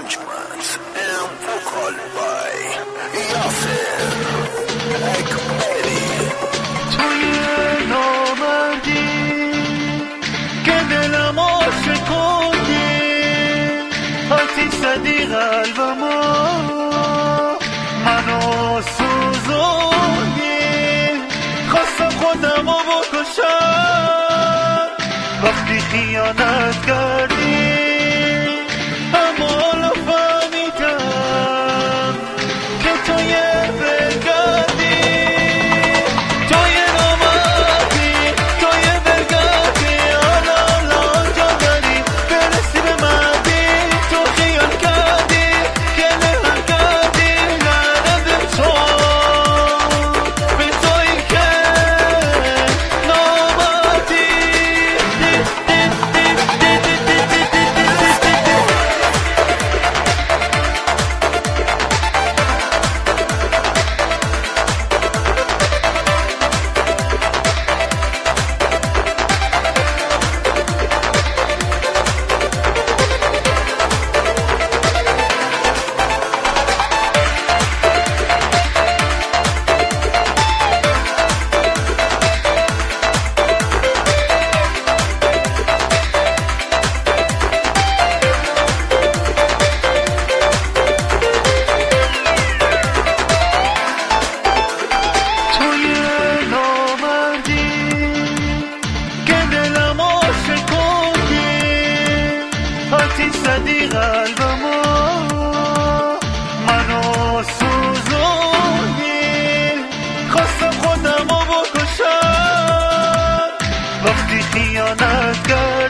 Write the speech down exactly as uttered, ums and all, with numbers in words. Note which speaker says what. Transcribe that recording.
Speaker 1: arrangements and vocal by Yasser Ekmeri.
Speaker 2: توی نامردی که دلم عاشقونی آتیش زدی قلبمو منو سوزونی خواستم خودمو بکشم وقتی خیانت کردی اما حالا فهمیدم که تو یه برگردی تو یه نامردی تو یه برگردی حالا حالا جا داری برسی به مردی تو خیال کردی که نهار کردی لعنت به تو به تویی که نامردی آتیش زدی قلبمو منو سوزونی خواستم خودمو بکشم وقتی خیانت کردی